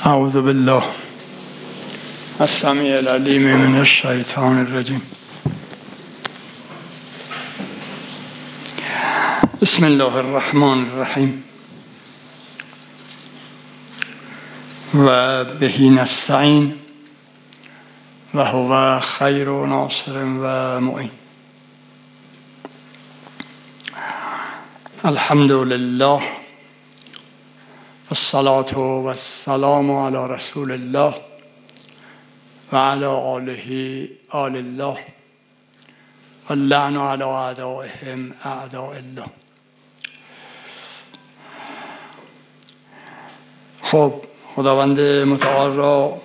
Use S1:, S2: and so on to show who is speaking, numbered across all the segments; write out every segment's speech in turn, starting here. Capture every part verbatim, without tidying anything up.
S1: اعوذ بالله السمیع العلیم من الشیطان الرجیم. بسم الله الرحمن الرحیم و به نستعین و هو خیر ناصر و معین. الحمد لله الصلاة والسلام علی رسول الله و علی آله آل الله و اللعن علی اعدائهم اعداء الله. خب، خداوند متعال را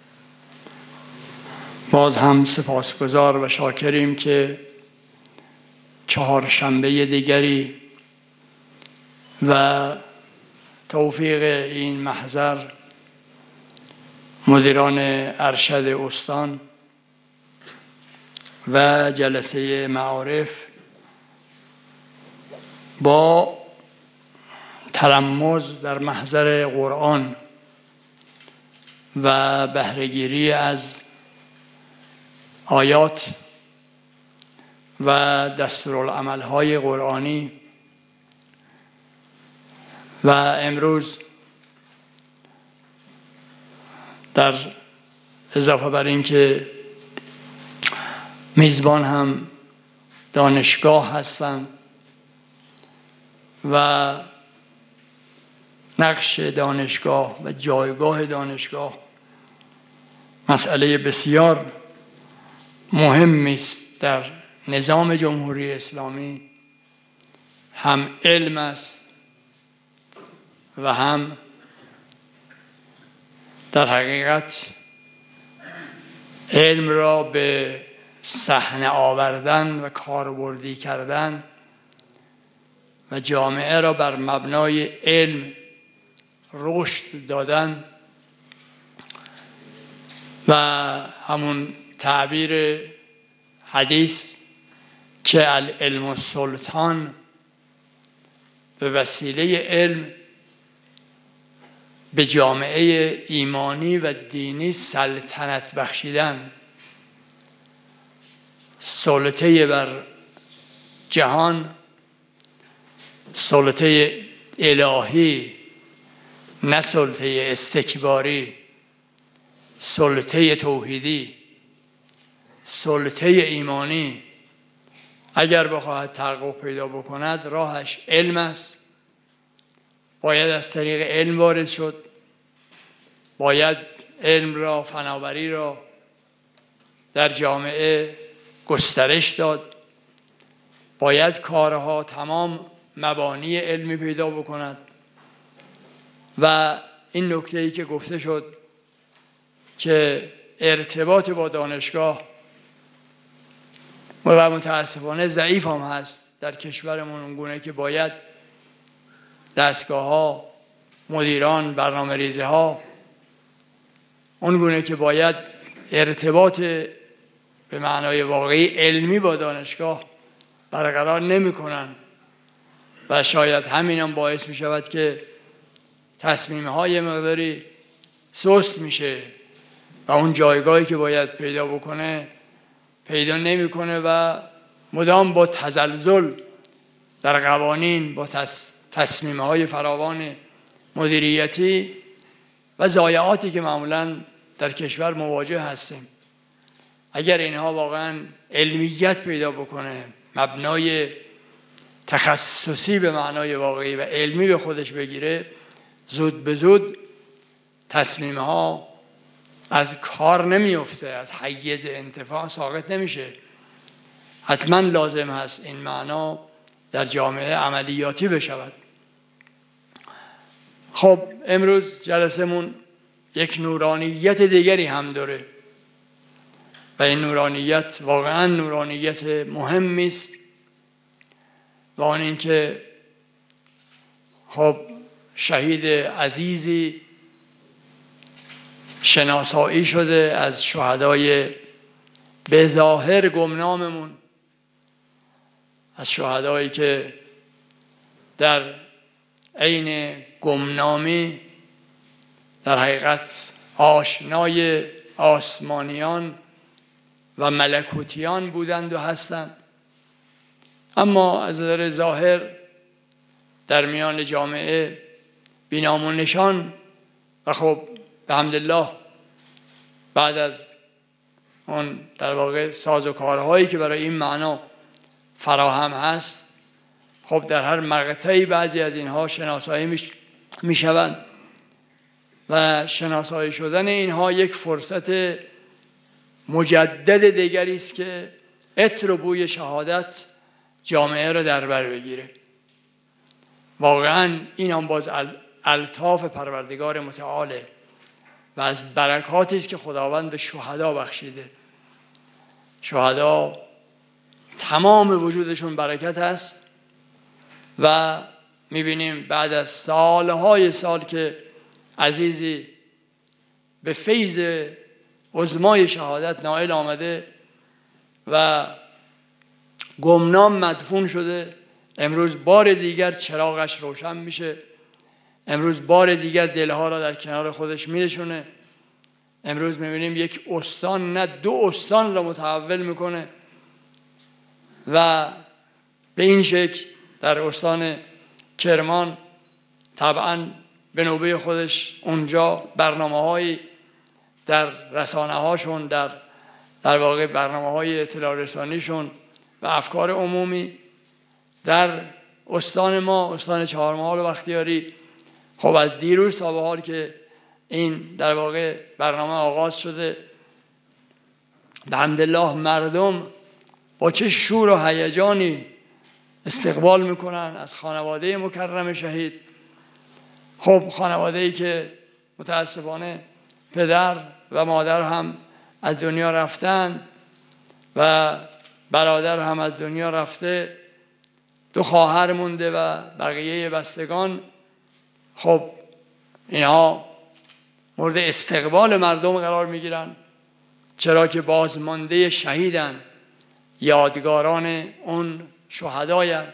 S1: باز هم سپاسگزار و شاکریم که چهارشنبه دیگری و توفیق این محضر مدیران ارشد استان و جلسه معارف با تلمذ در محضر قرآن و بهره‌گیری از آیات و دستورالعمل‌های قرآنی و امروز در اضافه بر این که میزبان هم دانشگاه هستند و نقش دانشگاه و جایگاه دانشگاه مسئله بسیار مهمی است در نظام جمهوری اسلامی. هم علم است و هم در حقیقت علم را به صحنه آوردن و کاربردی کردن و جامعه را بر مبنای علم رشد دادن و همون تعبیر حدیث که العلم السلطان، به وسیله علم به جامعه ایمانی و دینی سلطنت بخشیدن، سلطه بر جهان، سلطه الهی نه سلطه استکباری، سلطه توحیدی، سلطه ایمانی اگر بخواهد تحقق پیدا بکند راهش علم است. باید از طریق علم وارد شد، باید علم را، فناوری را در جامعه گسترش داد، باید کارها تمام مبانی علمی پیدا بکند. و این نکته‌ای که گفته شد که ارتباط با دانشگاه و متاسفانه ضعیف هم هست در کشورمون، اونگونه که باید دستگاه ها، مدیران، برنامه ریزی ها اونگونه که باید ارتباط به معنای واقعی علمی با دانشگاه برقرار نمی کنن و شاید همین هم باعث می شود که تصمیم های مقداری سست میشه و اون جایگاهی که باید پیدا بکنه پیدا نمی کنه و مدام با تزلزل در قوانین، با تصمیم های فراوان مدیریتی و ضایعاتی که معمولاً در کشور مواجه هستیم. اگر اینها واقعاً علمیت پیدا بکنه، مبنای تخصصی به معنای واقعی و علمی به خودش بگیره، زود به زود تصمیم ها از کار نمیفته، از حیز انتفاع ساقط نمیشه. حتما لازم هست این معنا در جامعه عملیاتی بشود. خب، امروز جلسمون یک نورانیت دیگری هم داره و این نورانیت واقعا نورانیت مهمی است و آن این که خب شهید عزیزی شناسایی شده از شهدای به ظاهر گمناممون، از شهدایی که در عین گمنامی در حقیقت آشنای آسمانیان و ملکوتیان بودند و هستند، اما از نظر ظاهر در میان جامعه بی‌نام و نشان و خب به حمدالله بعد از اون در واقع ساز و کارهایی که برای این معنا فراهم هست، خب در هر مقطعی بعضی از اینها شناسایی می شوند و شناسایی شدن اینها یک فرصت مجدد دیگری است که عطر و بوی شهادت جامعه را در بر بگیره. واقعا این هم باز الطاف پروردگار متعاله و از برکاتی است که خداوند به شهدا بخشیده. شهدا تمام وجودشون برکت است و میبینیم بعد از سالهای سال که عزیزی به فیض عظمای شهادت نائل آمده و گمنام مدفون شده، امروز بار دیگر چراغش روشن میشه، امروز بار دیگر دلها را در کنار خودش میرسونه. امروز میبینیم یک استان نه دو استان را متحول میکنه و به این شکل در استان کرمان طبعا به نوبه خودش اونجا برنامه‌هایی در رسانه‌هاشون، در در واقع برنامه‌های اطلاع رسانیشون و افکار عمومی، در استان ما استان چهارمحال و بختیاری، خب از دیروز تا به حال که این در واقع برنامه آغاز شده، به حمدالله مردم با چه شور و هیجانی استقبال میکنن از خانواده مکرم شهید. خب خانواده‌ای که متاسفانه پدر و مادر هم از دنیا رفتن و برادر هم از دنیا رفته، دو خواهر مونده و بقیه بستگان، خب اینها مورد استقبال مردم قرار میگیرن، چرا که بازمانده شهیدن، یادگاران اون شهداین.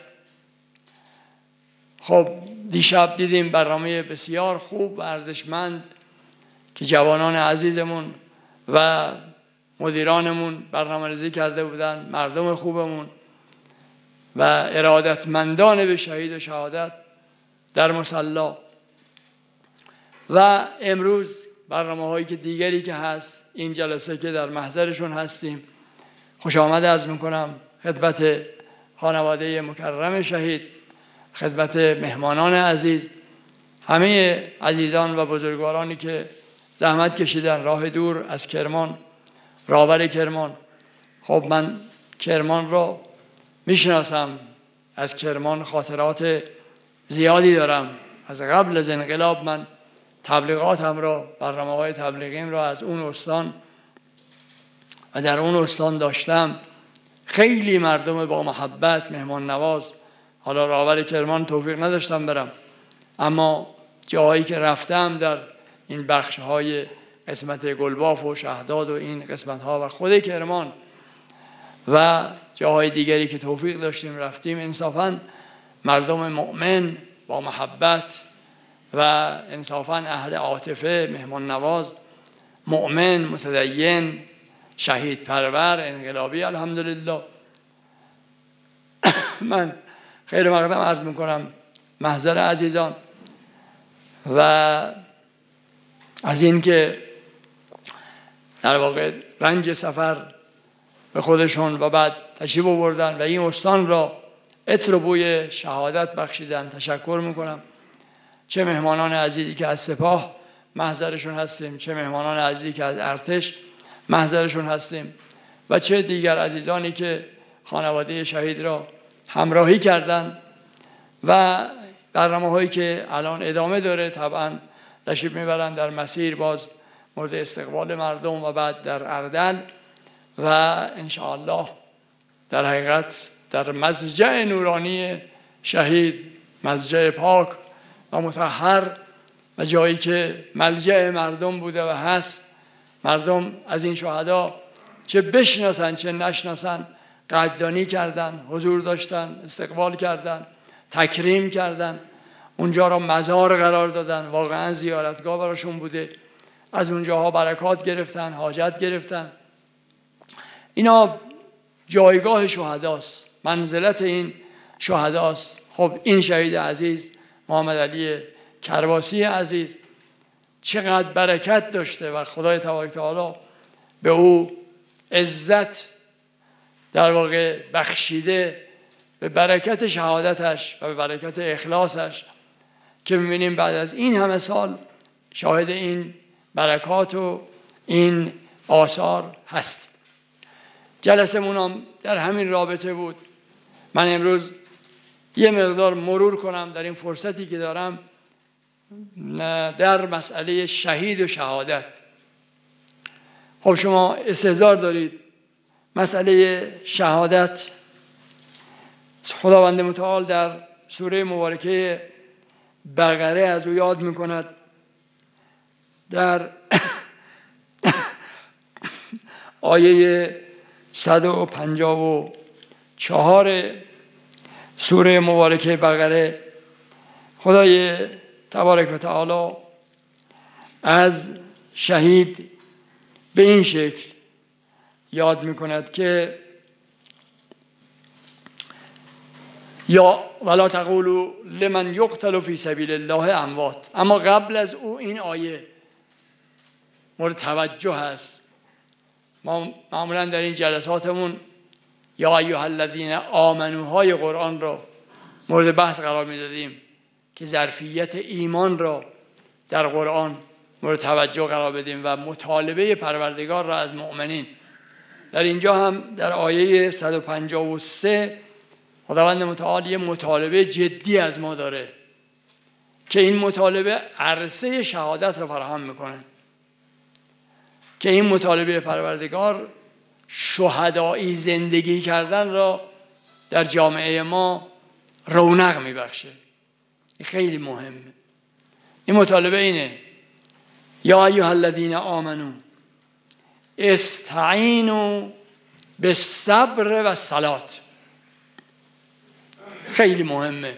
S1: خب دیشب دیدیم برنامه بسیار خوب و ارزشمند که جوانان عزیزمون و مدیرانمون برنامه‌ریزی کرده بودن، مردم خوبمون و ارادتمندان به شهید و شهادت در مصلی. و امروز برنامه‌هایی که دیگری که هست، این جلسه که در محضرشون هستیم، خوش آمد عرض میکنم خدمت خانواده مکرم شهید، خدمت مهمانان عزیز، همه عزیزان و بزرگوارانی که زحمت کشیدن راه دور از کرمان، راهبر کرمان. خب من کرمان رو میشناسم، از کرمان خاطرات زیادی دارم. از قبل از انقلاب من تبلیغاتم رو، برنامه‌های تبلیغیم رو از اون استان و در اون استان داشتم. خیلی مردم با محبت، مهمان نواز. حالا راهبر کرمان توفیق نداشتم برم، اما جاهایی که رفتم در این بخش‌های قسمت گلباف و شهداد و این قسمت‌ها و خود کرمان و جاهای دیگری که توفیق داشتیم رفتیم، انصافاً مردم مؤمن با محبت و انصافاً اهل عاطفه، مهمان نواز، مؤمن، متدین، شهید پرور، انقلابی الحمدلله. من خیر مقدم عرض میکنم محضر عزیزان و از این که در واقع رنج سفر به خودشون و بعد تشریف آوردن و این استان را عطر و بوی شهادت بخشیدن تشکر میکنم. چه مهمانان عزیزی که از سپاه محضرشون هستیم، چه مهمانان عزیزی که از ارتش محضرشون هستیم و چه دیگر عزیزانی که خانواده شهید را همراهی کردند و برنامه‌هایی که الان ادامه داره طبعا تشریف میبرند در مسیر، باز مورد استقبال مردم و بعد در اردن و انشاءالله در حقیقت در مضجع نورانی شهید، مضجع پاک و مطهر و جایی که ملجأ مردم بوده و هست. مردم از این شهدا چه بشناسن چه نشناسن قدردانی کردن، حضور داشتن، استقبال کردن، تکریم کردن. اونجا را مزار قرار دادن، واقعا زیارتگاه براشون بوده، از اونجاها برکات گرفتن، حاجت گرفتن. اینا جایگاه شهداست، منزلت این شهداست. خب این شهید عزیز محمد علی کرباسی عزیز چقدر برکت داشته و خدای تبارک تعالی به او عزت در واقع بخشیده به برکت شهادتش و به برکت اخلاصش، که می‌بینیم بعد از این همه سال شاهد این برکات و این آثار هست. جلسمون هم در همین رابطه بود. من امروز یه مقدار مرور کنم در این فرصتی که دارم در مسئله شهید و شهادت. خب شما استحضار دارید مسئله شهادت، خداوند متعال در سوره مبارکه بقره از او یاد میکند. در آیه صد و پنجاه و چهار سوره مبارکه بقره خدای تبارک و تعالی از شهید به این شکل یاد میکند که یا ولا تقولوا لمن یقتل فی سبیل الله اموات. اما قبل از او این آیه مورد توجه هست. ما معمولا در این جلساتمون یا ایها الذین آمنوا های قرآن را مورد بحث قرار میدادیم که ظرفیت ایمان را در قرآن مورد توجه قرار بدیم و مطالبه پروردگار را از مؤمنین. در اینجا هم در آیه صد و پنجاه و سه خداوند متعال یه مطالبه جدی از ما داره که این مطالبه عرصه شهادت را فراهم میکنه، که این مطالبه پروردگار شهدایی زندگی کردن را در جامعه ما رونق میبخشه. این خیلی مهمه. این مطالبه اینه یا ایها الذین آمنوا استعینوا بالصبر و الصلاة. خیلی مهمه.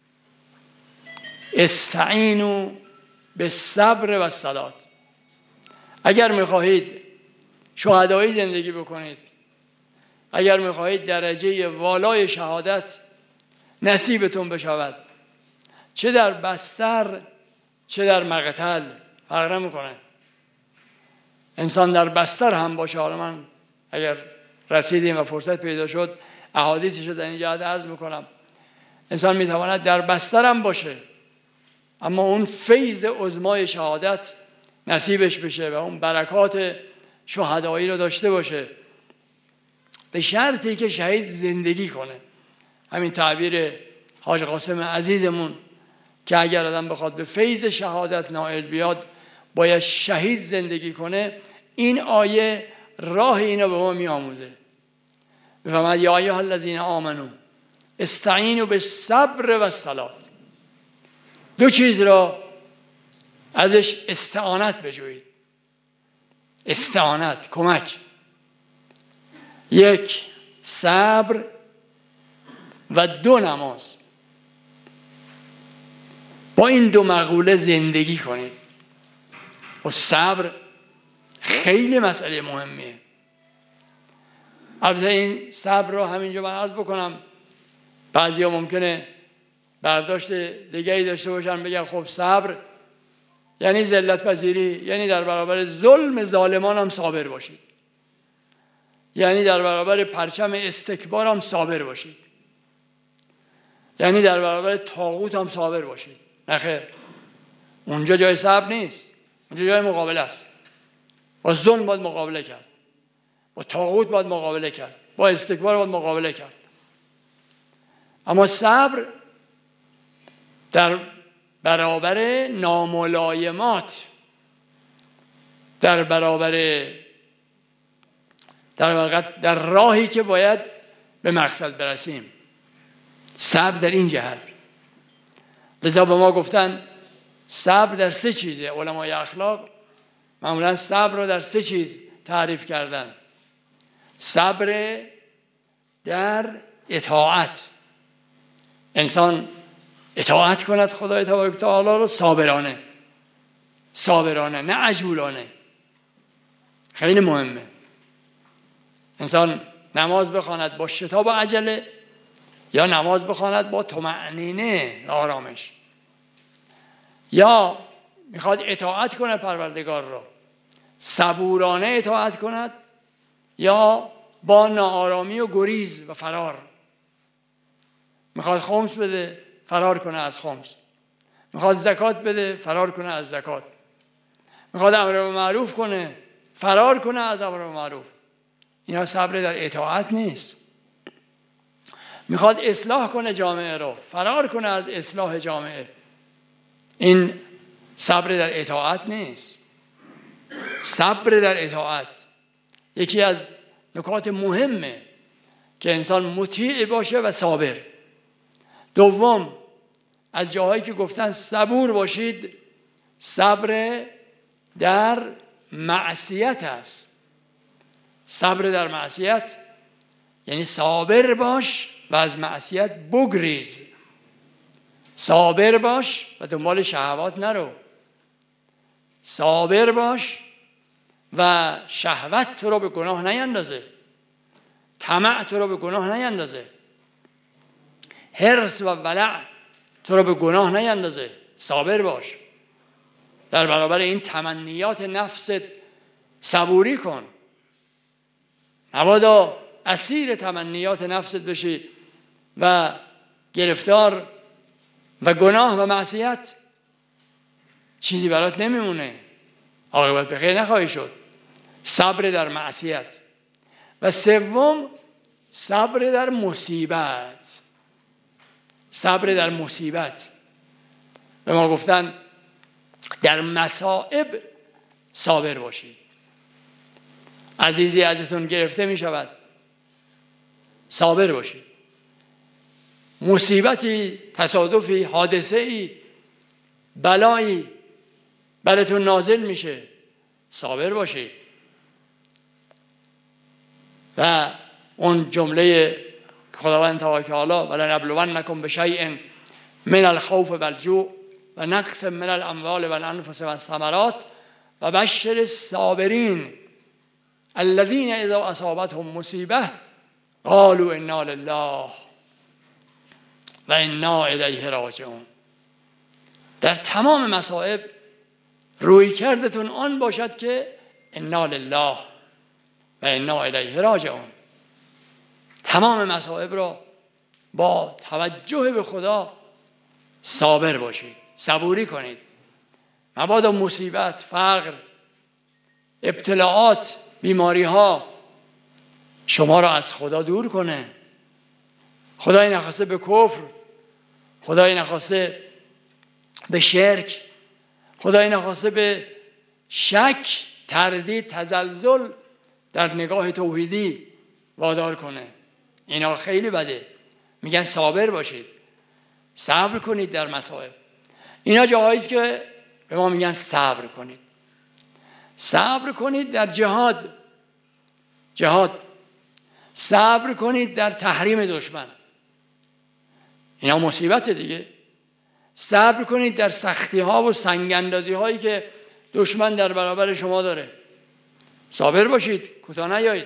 S1: استعینوا بالصبر و الصلاة. اگر میخواهید شهدایی زندگی بکنید، اگر میخواهید درجه والای شهادت نصیبتون بشود، چه در بستر چه در مقتل فرق نمیکنه. انسان در بستر هم باشه، حالا من اگر رسیدیم و فرصت پیدا شد احادیثش رو در این جهت عرض میکنم، انسان میتواند در بستر هم باشه اما اون فیض عظمای شهادت نصیبش بشه و اون برکات شهدایی رو داشته باشه، به شرطی که شهید زندگی کنه. همین تعبیر حاج قاسم عزیزمون که اگر آدم بخواد به فیض شهادت نائل بیاد باید شهید زندگی کنه، این آیه راه اینو به ما می آموزه. بفرماید یا ایها الذین آمنوا استعینوا بالصبر و الصلاة. دو چیز را ازش استعانت بجویید. استعانت، کمک. یک صبر و دو نماز. با این دو مقوله زندگی کنید. و صبر خیلی مسئله مهمیه. البته این صبر رو همینجا من عرض بکنم، بعضی ها ممکنه برداشت دیگری داشته باشن، بگن خب صبر یعنی ذلت پذیری، یعنی در برابر ظلم ظالمان هم صابر باشید، یعنی در برابر پرچم استکبار هم صابر باشید، یعنی در برابر طاغوت هم صابر باشید. نخیر، اونجا جای صبر نیست، اونجا جای مقابله است. با ظلم باید مقابله کرد، با طاغوت باید مقابله کرد، با استکبار باید مقابله کرد. اما صبر در برابر ناملایمات، در برابر در واقع در راهی که باید به مقصد برسیم، صبر در این جهت. لذا به ما گفتن صبر در سه چیزه. علمای اخلاق معمولا صبر رو در سه چیز تعریف کردن. صبر در اطاعت، انسان اطاعت کند خدای تبارک و تعالی رو صابرانه، صابرانه نه عجولانه. خیلی مهمه انسان نماز بخواند با شتاب و عجله یا نماز بخواند با طمأنینه و آرامش، یا میخواد اطاعت کنه پروردگار را صبورانه اطاعت کند یا با ناآرامی و گریز و فرار. میخواد خمس بده فرار کنه از خمس، میخواد زکات بده فرار کنه از زکات، میخواد امر به معروف کنه فرار کنه از امر به معروف. اینا صبر در اطاعت نیست. میخواد اصلاح کنه جامعه رو فرار کنه از اصلاح جامعه. این صبر در اطاعت نیست. صبر در اطاعت یکی از نکات مهمه که انسان مطیع باشه و صابر. دوم، از جاهایی که گفتن صبور باشید، صبر در معصیت است. صبر در معصیت یعنی صابر باش و از معصیت بگریز. صابر باش و دنبال شهوات نرو. صابر باش و شهوت تو رو به گناه نیندازه، طمع تو رو به گناه نیندازه، حرص و ولع تو رو به گناه نیندازه. صابر باش در برابر این تمنیات نفست. صبوری کن، مبادا اسیر تمنیات نفست بشی و گرفتار و گناه و معصیت چیزی برات نمیمونه، عاقبت به خیر نخواهی شد. صبر در معصیت. و سوم، صبر در مصیبت. صبر در مصیبت به ما گفتن در مصائب صابر باشید. عزیزی ازتون گرفته می شود، صابر باشید. مصیبتی، تصادفی، حادثه‌ای، بلایی براتون نازل میشه، صابر باشید. و اون جمله خداوند تبارک و تعالی ولنبلونکم بشیء من الخوف والجوع و نقص من الاموال والانفس والثمرات و بشر الصابرین الذین اذا اصابتهم مصیبه قالوا انا لله و انا الیه راجعون. در تمام مصائب روی کردتون آن باشد که انا لله و انا الیه راجعون. تمام مصائب را با توجه به خدا صابر باشید، صبوری کنید. مبادا مصیبت، فقر، ابتلاعات، بیماری ها شما را از خدا دور کنه. خدای نخواسته به کفر، خدای نخواسته به شرک، خدای نخواسته به شک، تردید، تزلزل در نگاه توحیدی وادار کنه. اینا خیلی بده. میگن صابر باشید، صبر کنید در مصائب. اینا جاهایی است که به ما میگن صبر کنید. صبر کنید در جهاد، جهاد صبر کنید در تحریم دشمن. اینا مصیبت دیگه. صبر کنید در سختی ها و سنگ اندازی هایی که دشمن در برابر شما داره. صابر باشید، کوتاه نیایید.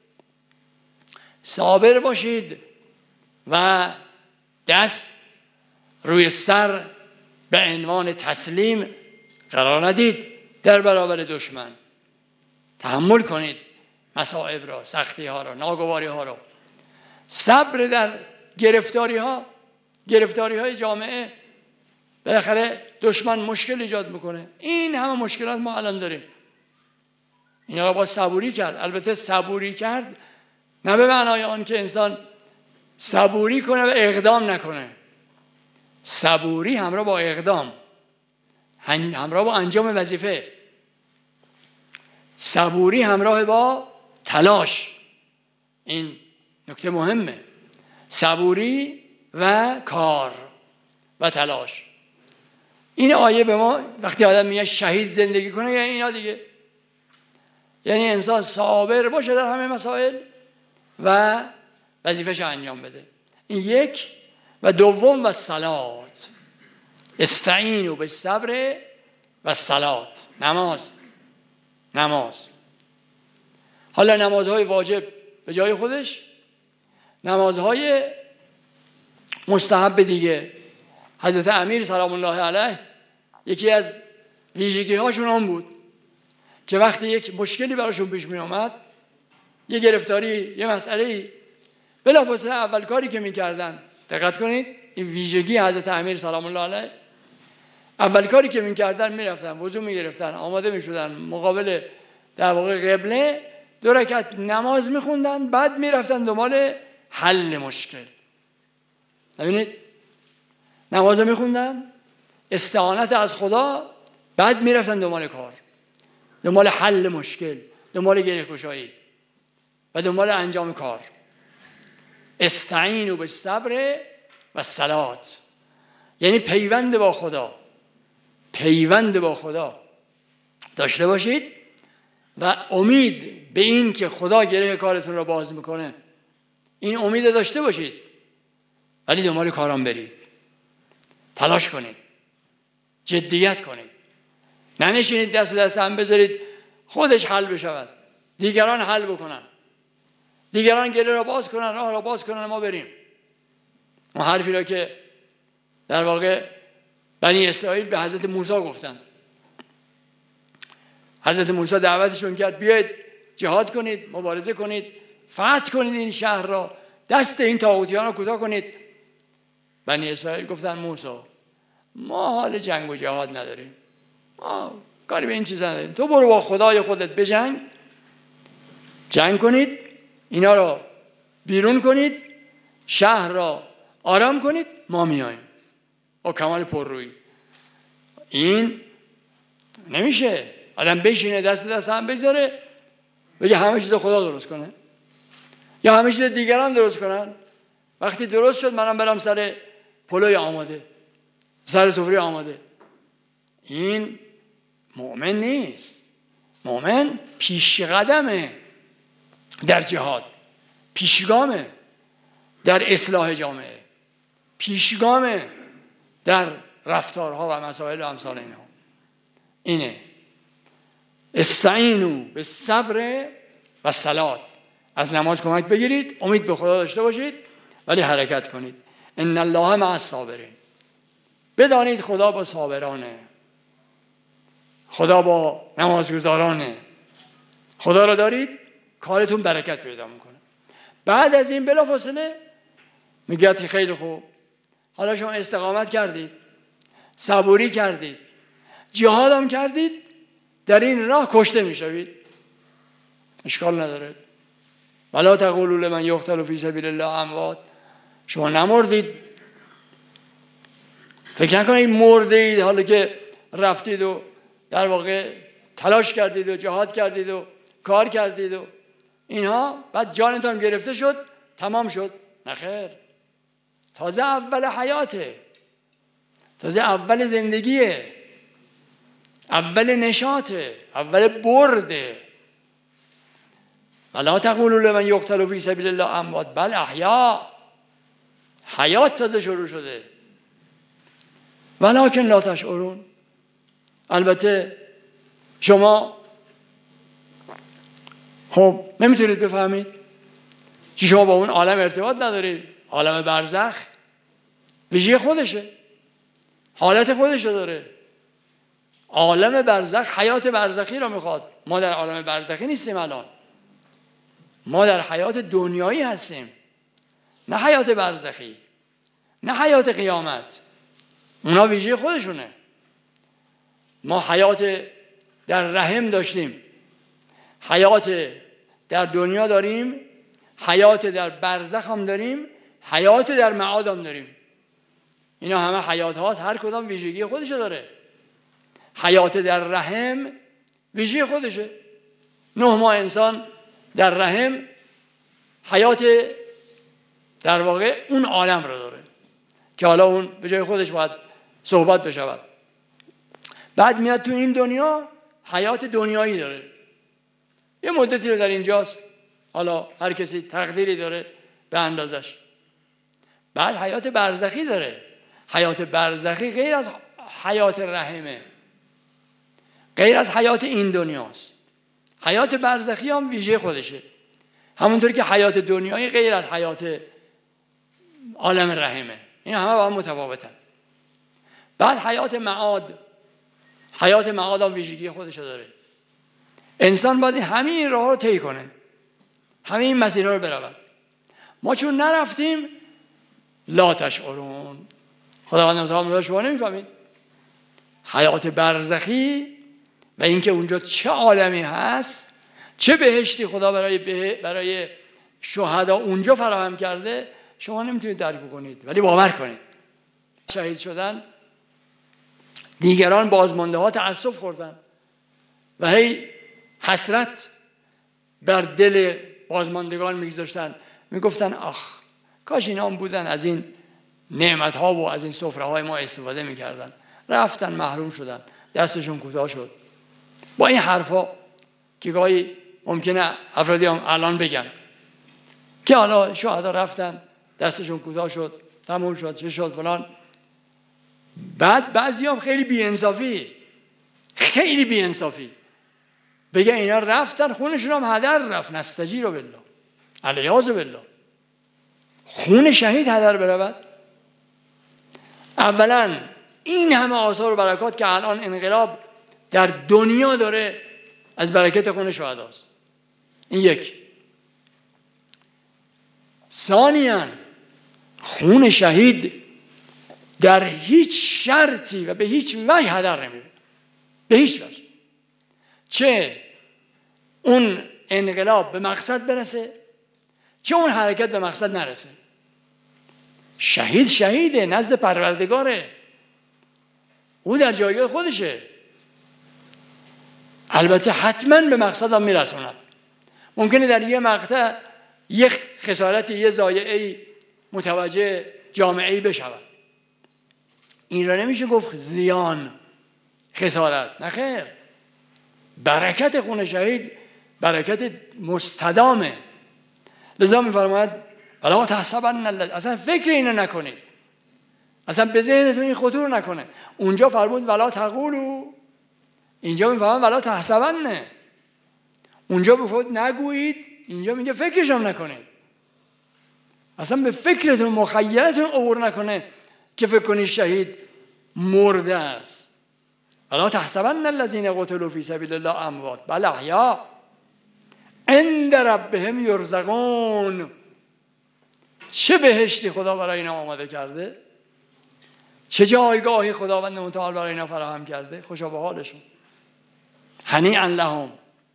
S1: صابر باشید و دست روی سر به عنوان تسلیم قرار ندید در برابر دشمن. تحمل کنید مصائب را، سختی ها را، ناگواری ها را. صبر در گرفتاری ها، گرفتاری های جامعه. بالاخره دشمن مشکل ایجاد میکنه. این همه مشکلات ما الان داریم. اینا را با صبوری کرد. البته صبوری کرد نه به معنای آن که انسان صبوری کنه و اقدام نکنه. صبوری همراه با اقدام، همراه با انجام وظیفه. صبوری همراه با تلاش. این نکته مهمه. صبوری و کار و تلاش. این آیه به ما وقتی آدم میگه شهید زندگی کنه یعنی اینا دیگه. یعنی انسان صابر باشه در همه مسائل و وظیفه‌شو انجام بده. این یک. و دوم و صلات. استعینوا بالصبر و الصلات. نماز نماز حالا نمازهای واجب به جای خودش، نمازهای مستحب دیگه. حضرت امیر سلام الله علیه یکی از ویژگی هاشون آن بود که وقتی یک مشکلی براشون پیش می آمد، یه گرفتاری، یه مسئله، بلافاصله اول کاری که میکردن، دقت کنید این ویژگی حضرت امیر سلام الله علیه، اول کاری که میکردن میرفتن وضو میگرفتن، آماده میشدن مقابل در واقع قبله، دو رکعت نماز میخوندن، بعد میرفتن دنبال حل مشکل. ببینید نماز میخوندن، استعانت از خدا، بعد میرفتن دنبال کار، دنبال حل مشکل، دنبال گره گشایی و دنبال انجام کار. استعینوا بالصبر و الصلات، یعنی پیوند با خدا، پیوند با خدا داشته باشید و امید به این که خدا گره کارتون رو باز میکنه، این امید داشته باشید، ولی دنبال کارام برید، تلاش کنید، جدیت کنید، ننشینید دست و دست هم بذارید خودش حل بشود، دیگران حل بکنن، دیگران گره را باز کنن، راه را باز کنن، ما بریم. اون حرفی را که در واقع بنی اسرائیل به حضرت موسی گفتن، حضرت موسی دعوتشون کرد بیاید جهاد کنید، مبارزه کنید، فتح کنید این شهر را، دست این طاغوتیان را کوتاه کنید. بنی اسرائیل گفتن موسی ما حال جنگ و جهاد نداریم، ما کاری به این چیزا نداریم، تو برو با خدای خودت بجنگ، جنگ کنید، اینا را بیرون کنید، شهر را آرام کنید، ما میاییم با کمال پررویی. این نمیشه آدم بشینه دست دست هم بذاره بگه همه چیز خدا درست کنه یا همه چیز دیگران درست کنن. وقتی درست شد منم برم سر پلوی آماده، سر سفره آماده. این مؤمن نیست. مؤمن پیش قدمه در جهاد، پیشگامه در اصلاح جامعه، پیشگامه در رفتارها و مسائل و امثال اینها. اینه استعینوا بالصبر و الصلات، از نماز کمک بگیرید، امید به خدا داشته باشید، ولی حرکت کنید. ان الله مع الصابرین، بدانید خدا با صابرانه، خدا با نمازگزارانه. خدا را دارید کارتون برکت پیدا میکنه. بعد از این بلافاصله میگه خیلی خوب، حالا شما استقامت کردید، صبوری کردید، جهاد هم کردید، در این راه کشته میشوید، اشکال نداره. ولا تقولوا لمن یقتل فی سبیل الله اموات، شما نمردید، فکر نکنید مردید حالا که رفتید و در واقع تلاش کردید و جهاد کردید و کار کردید و اینها، بعد جانتان گرفته شد تمام شد. نخیر، تازه اول حیاته، تازه اول زندگیه، اول نشاطه، اول برده. ولا تقولوا لمن یقتل فی سبیل الله اموات بل احیا، حیات تازه شروع شده. ولکن لا تشعرون، البته شما خب نمیتونید بفهمید، چی شما با اون عالم ارتباط ندارید. عالم برزخ ویژه خودشه، حالت خودشو داره. عالم برزخ حیات برزخی رو میخواد. ما در عالم برزخی نیستیم الان، ما در حیات دنیایی هستیم، نه حیات برزخی، نه حیات قیامت. اونا ویژه خودشونه. ما حیات در رحم داشتیم، حیات در دنیا داریم، حیات در برزخ هم داریم، حیات در معاد هم داریم. اینا همه حیات هاست، هر کدام ویژگی خودشو داره. حیات در رحم ویژگی خودشه. نه ماه انسان در رحم حیات در واقع اون عالم رو داره که حالا اون به جای خودش باید صحبت بشود. بعد میاد تو این دنیا حیات دنیایی داره، یه مدتی رو در اینجاست، حالا هر کسی تقدیری داره به اندازش. بعد حیات برزخی داره. حیات برزخی غیر از حیات رحمه، غیر از حیات این دنیاست. حیات برزخی هم ویژه خودشه، همونطور که حیات دنیایی غیر از حیات عالم رحمه. این همه با هم متفاوتن. بعد حیات معاد، حیات معاد هم ویژگی خودشو داره. انسان باید همین راه رو طی کنه، همین مسیرها رو برود. ما چون نرفتیم لا تشعرون، خداوند متعال شما نمیفهمید حیات برزخی و اینکه اونجا چه عالمی هست، چه بهشتی خدا برای به... برای شهدا اونجا فراهم کرده، شما نمیتونید درک کنید، ولی باور کنید. شهید شدن، دیگران بازمانده ها تأسف خوردن و هی حسرت بر دل بازماندگان میگذاشتن، میگفتن آخ کاش اینا هم بودن از این نعمت ها و از این سفره های ما استفاده میکردن. رفتن محروم شدن، دستشون کوتاه شد. با این حرفا که گاهی ممکنه افرادی هم الان بگن که حالا شهدا رفتن دستشون کوتاه شد، تموم شد، چه شد فلان. بعد بعضی هم خیلی بی‌انصافی خیلی بی‌انصافی بگه اینا رفتن خونشون هم هدر رفت. نستجیر بالله، علیاذ بالله، خون شهید هدر برود. اولا این همه آثار و برکات که الان انقلاب در دنیا داره از برکت خون شهداست. این یک. ثانیاً خون شهید در هیچ شرطی و به هیچ وجه هدر نمیره، به هیچ وجه. چه اون انقلاب به مقصد برسه، چه اون حرکت به مقصد نرسه. شهید شهیده، نزد پروردگاره، او در جایگاه خودشه. البته حتما به مقصد هم میرسوند. ممکنه در یه مقطع یک خسارتی، یه ضایعه‌ای متوجه جامعه‌ای بشود. این را نمیشه گفت زیان، خسارت، نه خیر. برکت خون شهید برکت مستدامه. لذا میفرماید ولا تحسبن الله، اصلا فکر اینو نکنید، اصلا به ذهنتون این خطور نکنه. اونجا فرمود ولا تقولوا، اینجا میفرماید ولا تحسبن. اونجا بفرمود نگویید، اینجا میگه فکرش هم نکنید. اصلا به فکرتون مخیلتون عبور نکنه که فکر کنید شهید مرده است. ولا تحسبن الذين قتلوا في سبيل الله اموات بل احیاء عند ربهم یرزقون. چه بهشتی خدا برای اینا آماده کرده، چه جایگاهی خداوند متعال برای اینا فراهم کرده. خوشا به حالشون، هنیئا لهم.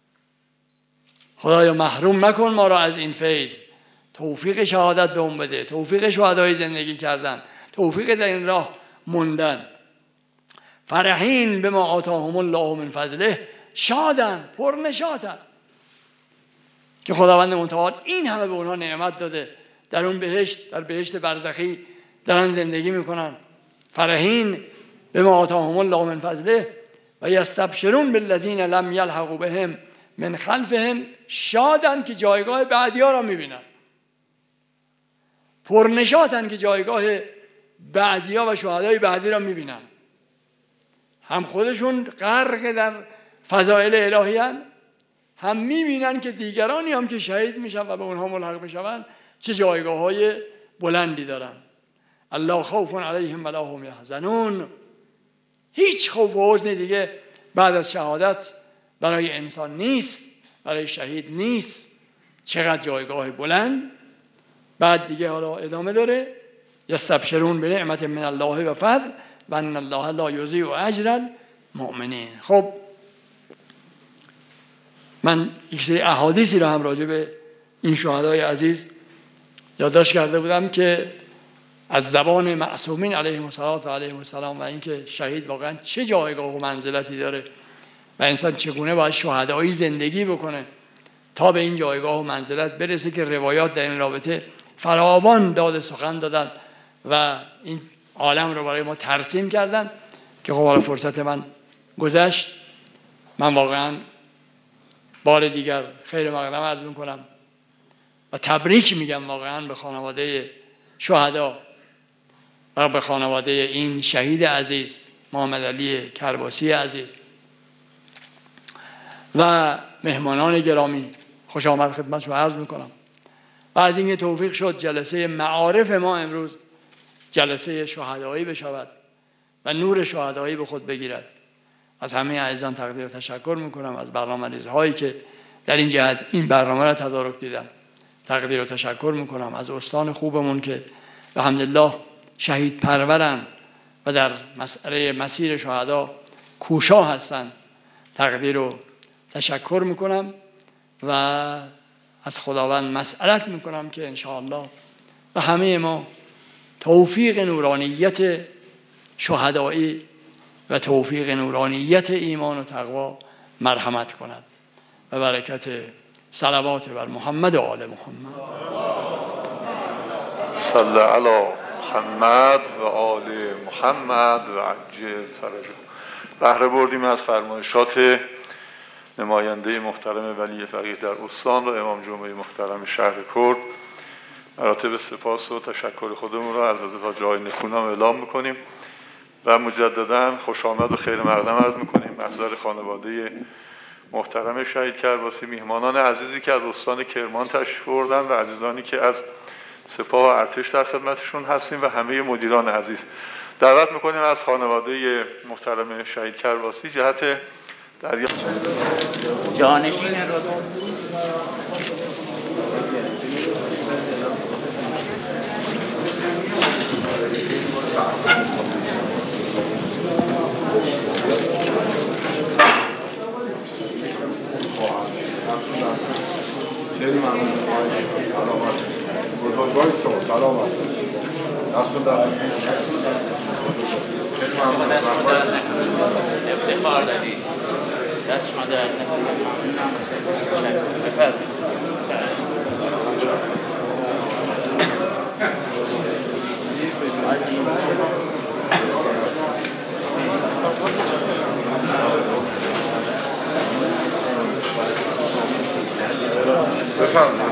S1: خدایا محروم مکن ما را از این فیض، توفیق شهادت به اون بده، توفیق شهدای زندگی کردن، توفیق در این راه موندن. فرحین بما آتاهم الله من فضله، شادن، پرنشاطن که خداوند متعال این همه به اونها نعمت داده، در اون بهشت، در بهشت برزخی دارن زندگی میکنن. فرحین بما آتاهم الله من فضله و یستبشرون بالذین لم یلحقوا بهم من خلفهم، شادن که جایگاه بعدیا را میبینن، پرنشاطن که جایگاه بعدیا و شهدای بعدی را میبینن. هم خودشون غرق در فضائل الهیان، هم میبینن که دیگرانی هم که شهید میشن و به اونها ملحق میشن چه جایگاه های بلندی دارن. الله خوف علیهم ولا هم یحزنون. هیچ خوف و حزن دیگه بعد از شهادت برای انسان نیست، برای شهید نیست. چقدر جایگاه بلند. بعد دیگه حالا ادامه داره یستبشرون بنعمت من الله و فضل و ان الله لا یضیع اجر المؤمنین. خب من یک سری احادیثی رو هم راجع به این شهدای عزیز یادداشت کرده بودم که از زبان معصومین علیهم السلام و علیهم السلام و اینکه شهید واقعا چه جایگاه و منزلتی داره و انسان چگونه باید شهدایی زندگی بکنه تا به این جایگاه و منزلت برسه که روایات در این رابطه فراوان داد سخن دادن و این عالم رو برای ما ترسیم کردن که خب حالا فرصت من گذشت. من واقعا بار دیگر خیر مقدم عرض میکنم و تبریک میگم واقعا به خانواده شهدا و به خانواده این شهید عزیز محمد علی کرباسی عزیز و مهمانان گرامی، خوش آمد خدمتشون عرض میکنم. و از اینکه توفیق شد جلسه معارف ما امروز جلسه شهدایی بشود و نور شهدایی به خود بگیرد، از همه عزیزان تقدیر و تشکر میکنم. از برنامه‌ریزهایی که در این جهت این برنامه را تدارک دیدن تقدیر و تشکر میکنم. از استان خوبمون که الحمدلله شهید پرورن و در مسئله مسیر شهدا کوشا هستند تقدیر و تشکر میکنم و از خداوند مسئلت میکنم که انشاءالله و همه ما توفیق نورانیت شهدایی و توفیق نورانیت ایمان و تقوا مرحمت کند و برکت صلوات بر محمد و آل محمد.
S2: صلی علی محمد و آل محمد و عجل فرجه. بهره بردیم از فرمایشات نماینده محترم ولی فقیه در استان و امام جمعه محترم شهر کرد. مراتب سپاس و تشکر خودمون را از حضرت جای نکونام اعلام میکنیم و مجددا خوش آمد و خیر مقدم عرض میکنیم محضر خانواده محترم شهید کرباسی، میهمانان عزیزی که از استان کرمان تشریف آوردن و عزیزانی که از سپاه و ارتش در خدمتشون هستیم و همه مدیران عزیز. دعوت میکنیم از خانواده محترم شهید کرباسی جهت دریا
S3: جانشین رو
S4: خیلی ممنون. سلامت. بزرگوار شما سلامت. دست در خیلی ممنون.
S3: افتخار دادید. دست شما در
S4: بفرمایید.